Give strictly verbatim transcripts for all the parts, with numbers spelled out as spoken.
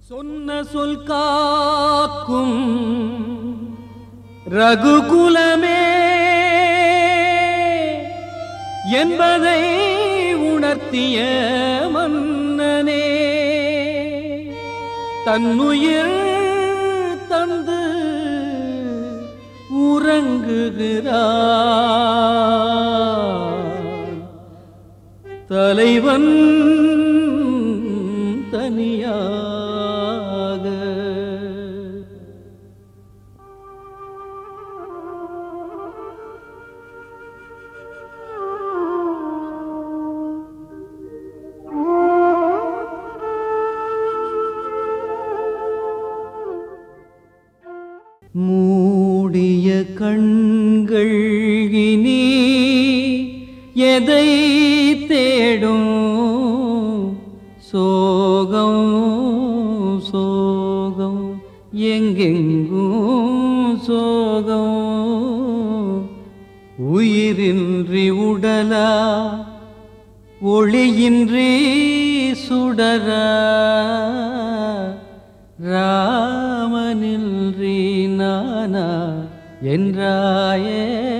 சொன்ன சொல் காக்கும் ரகுகுலமே என்பதை உணர்த்திய மன்னனே தன்னுயிர் தந்து உறங்குகிறான் தலைவன் தனியாக. மூடிய கண்கள் இனி எதை தேடும் சோகம் சோகம் எங்கெங்கும் சோகம் உயிரின்றி உடலா ஒளியின்றி சுடரா ராமனின்றி நானா என்றாயே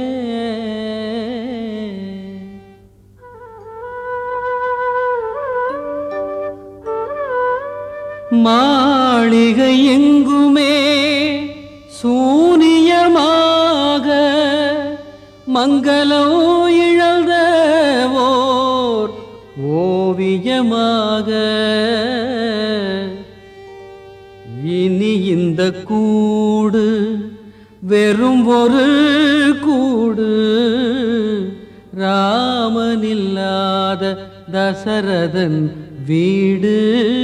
மாளிகை எங்குமே சூனியமாக மங்களம் இழந்த ஓர் ஓவியமாக இனி இந்த கூடு வெறும் ஒரு கூடு ராமனில்லாத தசரதன் வீடு.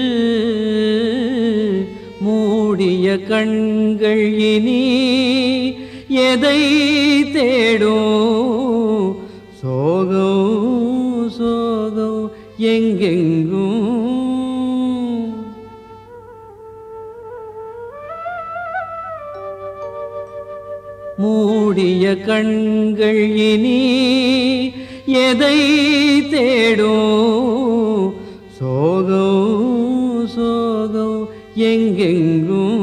மூடிய கண்கள் இனி எதை தேடும் சோகம் சோகம் எங்கெங்கும். மூடிய கண்கள் இனி எதை தேடும் சோகம் சோகம் எங்கெங்கும்.